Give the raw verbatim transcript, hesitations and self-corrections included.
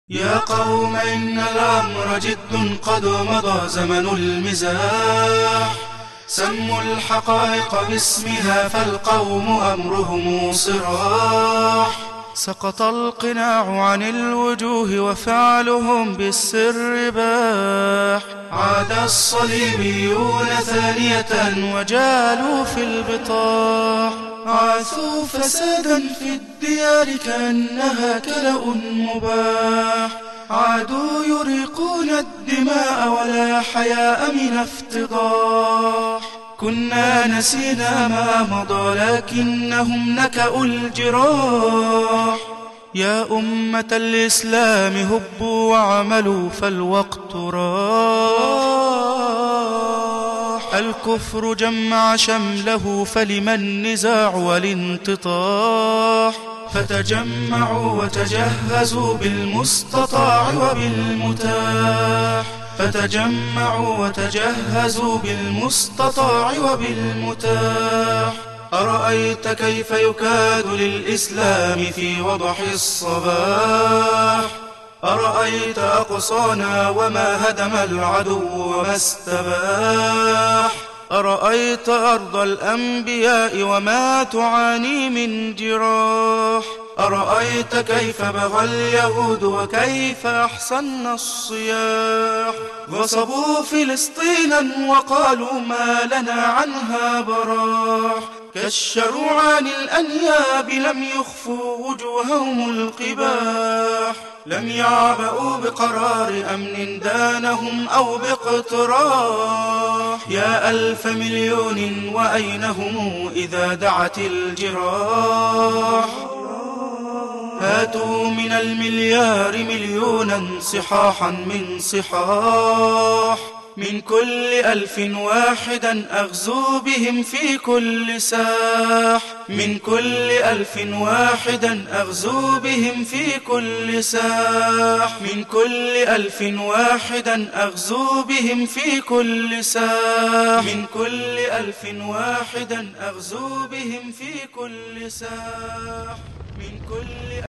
يا قوم إن الأمر جد قد مضى زمن المزاح، سموا الحقائق باسمها فالقوم أمرهم صراح. سقط القناع عن الوجوه وفعلهم بالسر باح، عاد الصليبيون ثانية وجالوا في البطاح، عاثوا فسادا في الديار كأنها كلأ مباح، عادوا يريقون الدماء ولا حياء من افتضاح. كنا نسينا ما مضى لكنهم نكأوا الجراح. يا أمة الإسلام هبوا وعملوا فالوقت راح، الكفر جمع شمله فلم النزاع والانتطاح. فتجمعوا وتجهزوا بالمستطاع وبالمتاح، فتجمعوا وتجهزوا بالمستطاع وبالمتاح. أرأيت كيف يكاد للإسلام في وضح الصباح، أرأيت أقصانا وما هدم العدو وما استباح، أرأيت أرض الأنبياء وما تعاني من جراح. أرأيت كيف بغى اليهود وكيف أحسن الصياح، غصبوا فلسطينا وقالوا ما لنا عنها براح. كشروا عن الأنياب لم يخفوا وجوههم القباح، لم يعبأوا بقرار أمن دانهم أو باقتراح. يا ألف مليون وأين هم إذا دعت الجراح، هاتوا من المليار مليونا صحاحا من صحاح. من كل ألف واحدا أغزو بهم في كل ساح، من كل ألف واحدا أغزو بهم في كل ساح، من كل ألف واحدا أغزو بهم في كل ساح، من كل ألف واحدا أغزو بهم في كل ساح، من كل